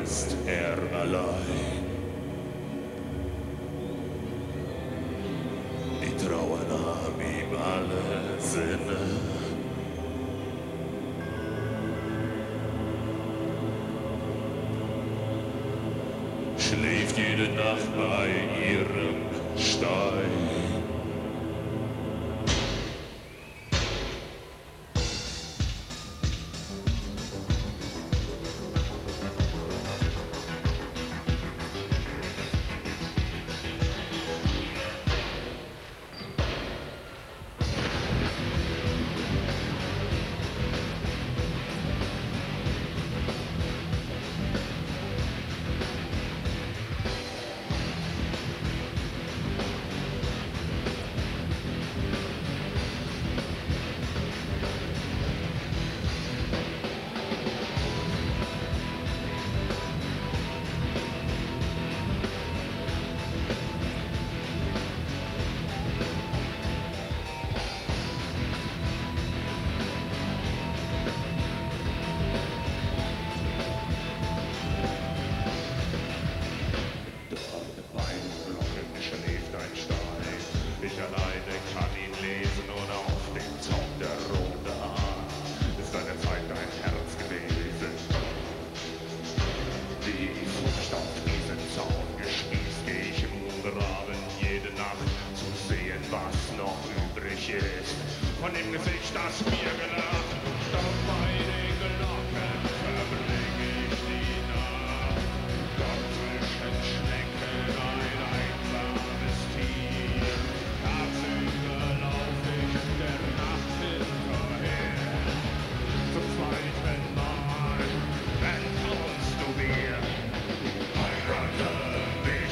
ist er allein. Die Trauer nahm ihm alle Sinne. Schläft jede Nacht bei ihrem Stein. Von dem Gesicht, das mir gelacht, doch bei den Glocken verbringe ich die Nacht. Dort zwischen Schnecken ein einsames Tier, tagsüber lauf ich der Nacht hinterher. Zum zweiten Mal entkommst du mir, heirate mich.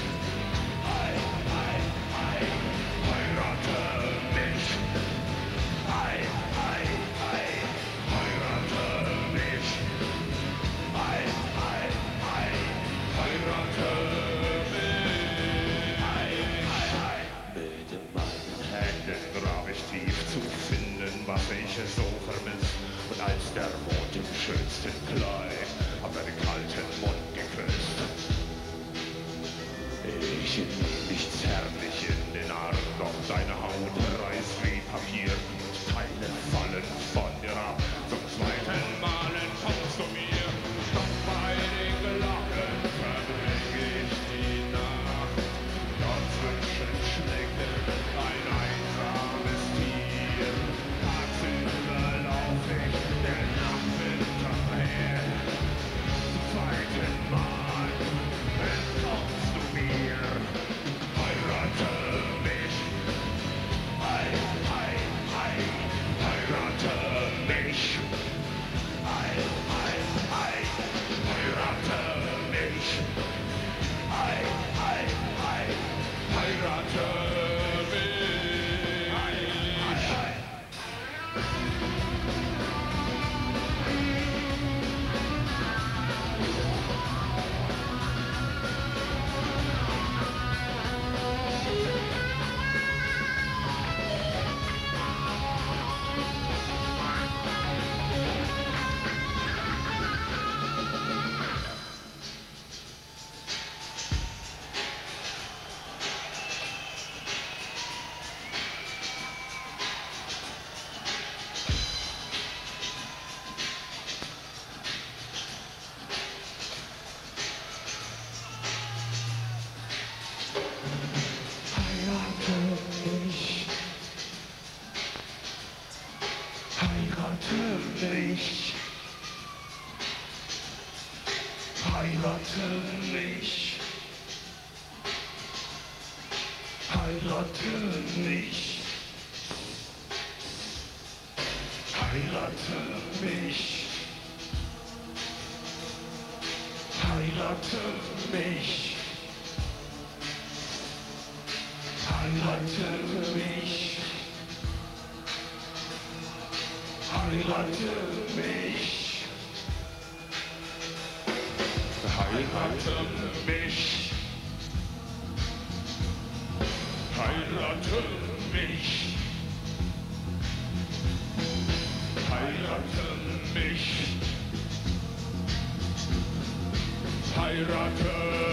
Was ich so vermisst, und als der Mond im schönsten Kleid hab deinen kalten Mund geküsst. Ich nehm dich zärtlich in den Arm, doch deine Haut reißt wie Papier und Teile fallen von dir ab. Zum zweiten Mal entkommst du mir, doch bei den Glocken verbringe ich die Nacht. Dort zwischen Schnecken ein einsames Tier. Der Nacht hinterher. Zum zweiten Mal entkommst du mir. Heirate mich. Heirate mich. Heirate mich. Heirate mich. Heirate mich. Heirate mich. Heirate mich. Heirate mich. Heirate mich. Heirate mich. Heirate mich. Heirate mich. Heirate mich. heirate